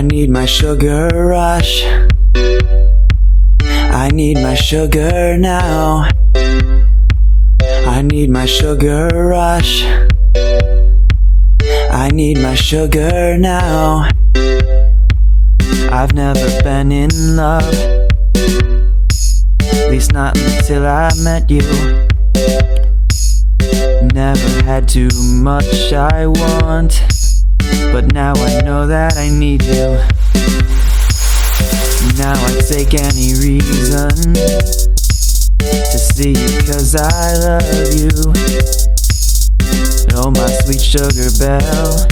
I need my sugar rush. I need my sugar now. I need my sugar rush. I need my sugar now. I've never been in love, at least not until I met you. Never had too much I want, but now I know that I need you. Now I take any reason to see you, 'cause I love you. Oh, my sweet sugar belle,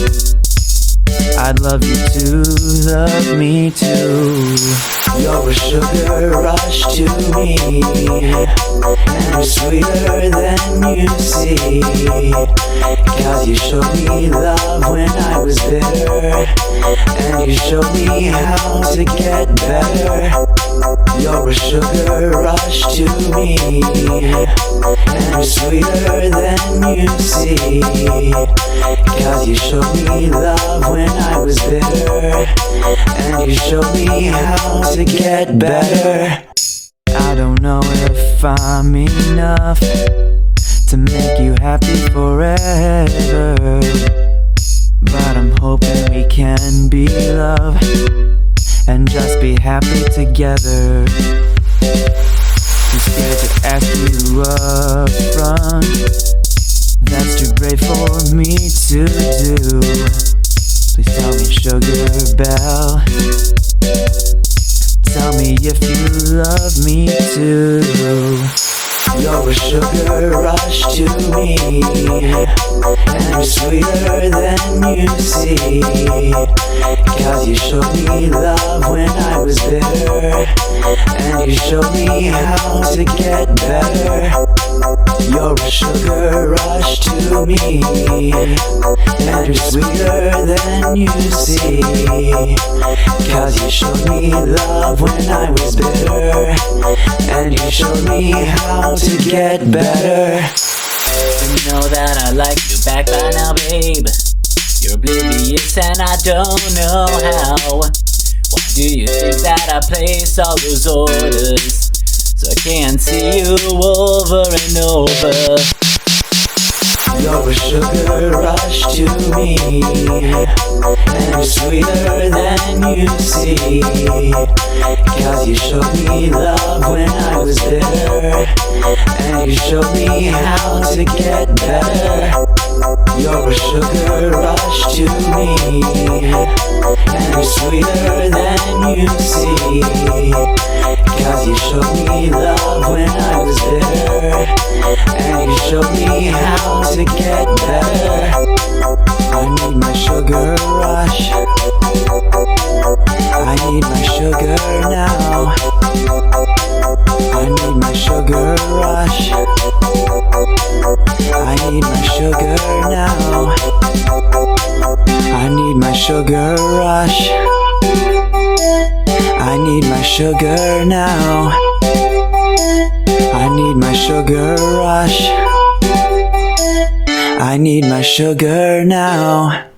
I'd love you to love me too. You're a sugar rush to me, and you're sweeter than you see. 'Cause you showed me love when I was bitter, and you showed me how to get better. You're a sugar rush to me, and you're sweeter than you see. 'Cause you showed me love when I was bitter, and you showed me how to get better. I don't know if I'm enough to make you happy forever, but I'm hoping we can be love and just be happy together. I'm scared to ask you up front, that's too brave for me to do. Please tell me, sugar belle, tell me if you love me too. You're a sugar rush to me, and you're sweeter than you see. 'Cause you showed me love when I was bitter, and you showed me how to get better. You're a sugar rush to me, and you're sweeter than you see. 'Cause you showed me love when I was bitter, and you showed me how to get better. You know that I like you back by now, babe. You're oblivious and I don't know how. Why do you think that I place all those orders so I can't see you over and over? You're a sugar rush to me, and you're sweeter than you see. 'Cause you showed me love when I was bitter, and you showed me how to get better. You're a sugar rush to me, and you're sweeter than you see. 'Cause you showed me love when I was bitter, and you showed me how to get better. I need my sugar rush. I need my sugar now. I need my sugar rush. I need my sugar now. I need my sugar rush. I need my sugar now. I need my sugar rush. I need my sugar now.